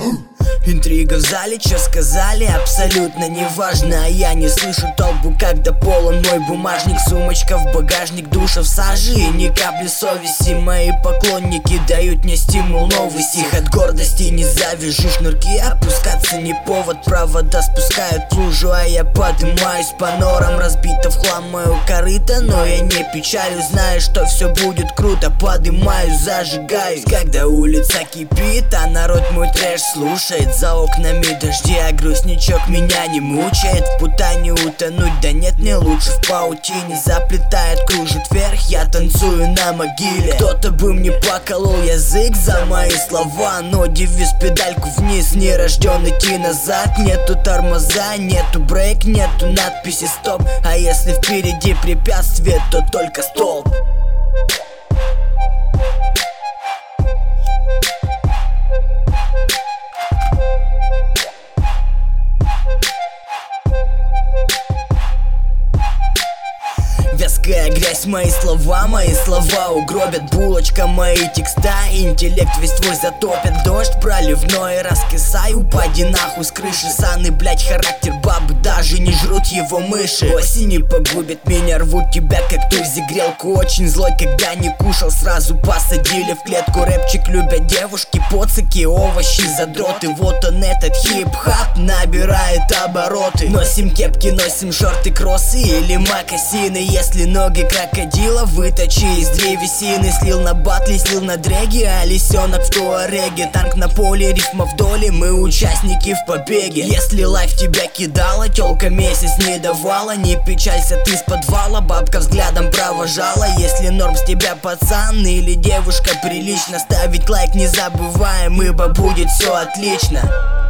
Интрига в зале, чё сказали, абсолютно неважно. А я не слышу толпу, когда полон мой бумажник. Сумочка в багажник, душа в саже и ни капли совести. Мои поклонники дают мне стимул, новый стих. От гордости не завяжу шнурки, опускаться не повод. Провода спускают в лужу, а я поднимаюсь по норам. Разбито в хлам мое корыто, но я не печалюсь, зная, что все будет круто. Поднимаюсь, зажигаюсь, когда улица кипит, а народ мой трэш слушает. За окнами дожди, а грустничок меня не мучает. В путане утонуть, да нет, мне лучше в паутине. Заплетает, кружит вверх, я танцую на могиле. Кто-то бы мне поколол язык за мои слова, но девиз педальку вниз, не рожден идти назад. Нету тормоза, нету брейк, нету надписи стоп. А если впереди препятствие, то только столб. Вязкая грязь, мои слова угробят. Булочка, мои текста, интеллект весь твой затопит. Дождь проливной, раскисай, упади нахуй с крыши. Саны, блять, характер бабы, даже не жрут его мыши. Осени погубят меня, рвут тебя как тузи грелку. Очень злой, когда не кушал, сразу посадили в клетку. Рэпчик любят девушки, поцики, овощи, задроты. Вот он этот хип-хап набирает обороты. Носим кепки, носим шорты, кроссы или мокасины. Если ноги крокодила, выточи из древесины. Слил на батли, слил на дреги, а лисенок в туареге. Танк на поле, рифма в доле, мы участники в побеге. Если лайф тебя кидала, тёлка месяц не давала, не печалься ты с подвала, бабка взглядом провожала. Если норм с тебя пацан или девушка прилично, ставить лайк не забываем, ибо будет все отлично.